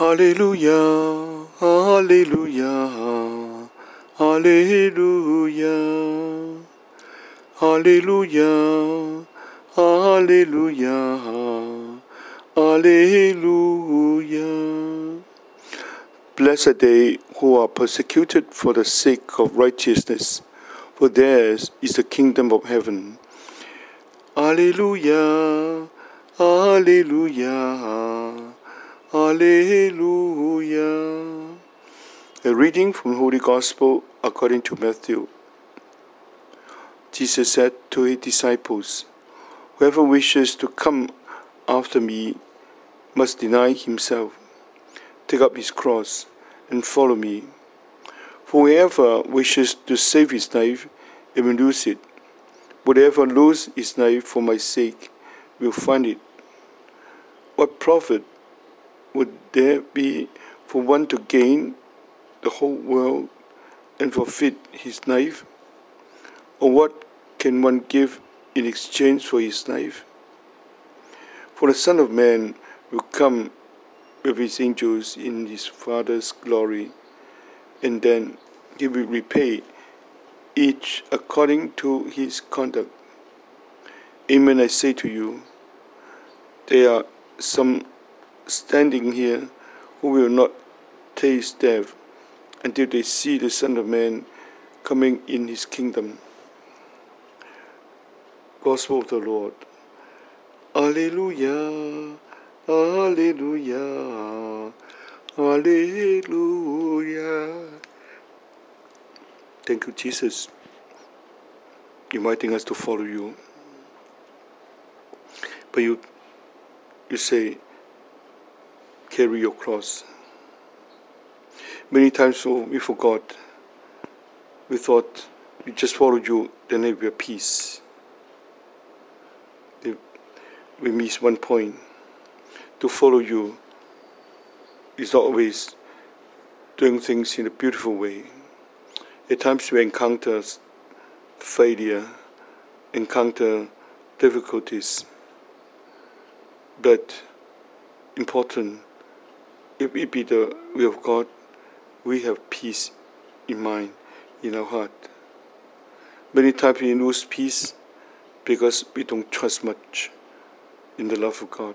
Hallelujah, hallelujah, hallelujah, hallelujah, hallelujah, hallelujah. Blessed are they who are persecuted for the sake of righteousness, for theirs is the kingdom of heaven. Hallelujah, hallelujah, hallelujah. A reading from the Holy Gospel according to Matthew. Jesus said to his disciples, "Whoever wishes to come after me must deny himself, take up his cross, and follow me. For whoever wishes to save his life, he will lose it. Whoever loses his life for my sake will find it. What profit would there be for one to gain the whole world and forfeit his life? Or what can one give in exchange for his life? For the Son of Man will come with his angels in his Father's glory, and then he will repay each according to his conduct. Amen, I say to you, there are some standing here who will not taste death until they see the Son of Man coming in his kingdom." Gospel of the Lord. Alleluia, alleluia, alleluia. Thank you, Jesus, inviting us to follow you. But you say, carry your cross. Many times we forgot. We thought we just follow you, then it will be peace. We miss one point. To follow you is not always doing things in a beautiful way. At times we encounter failure, encounter difficulties. But important, if it be the will of God, we have peace in mind, in our heart. Many times we lose peace because we don't trust much in the love of God.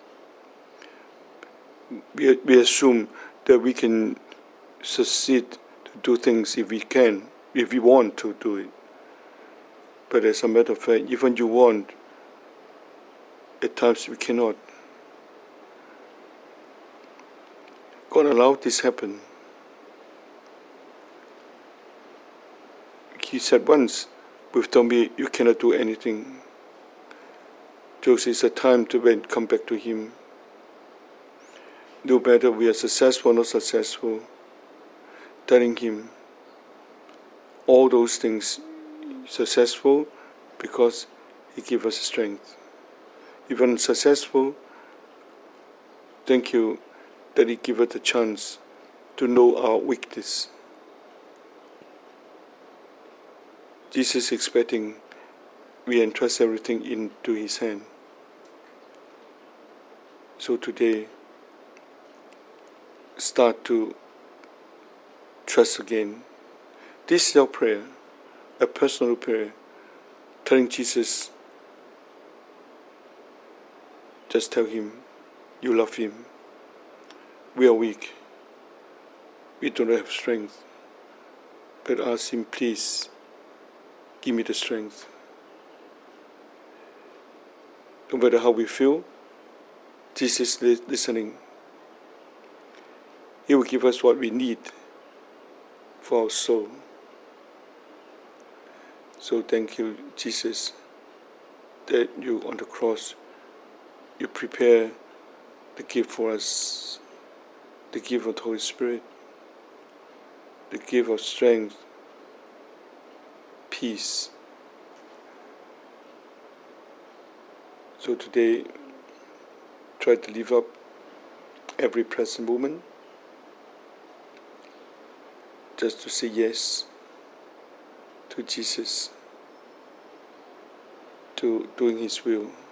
We assume that we can succeed to do things if we can, if we want to do it. But as a matter of fact, even you want, at times we cannot. God allowed this happen. He said once, "We've told me you cannot do anything." Joseph, it's a time to come back to Him. No matter we are successful or not successful, telling Him all those things successful because He gives us strength. Even successful, thank you that He gives us the chance to know our weakness. Jesus is expecting we entrust everything into His hand. So today, start to trust again. This is our prayer, a personal prayer, telling Jesus, just tell Him you love Him. We are weak. We don't have strength. But ask Him, please, give me the strength. No matter how we feel, Jesus is listening. He will give us what we need for our soul. So thank you, Jesus, that you on the cross, you prepare the gift for us, the gift of the Holy Spirit, the gift of strength, peace. So today, try to live up every present moment, just to say yes to Jesus, to doing His will.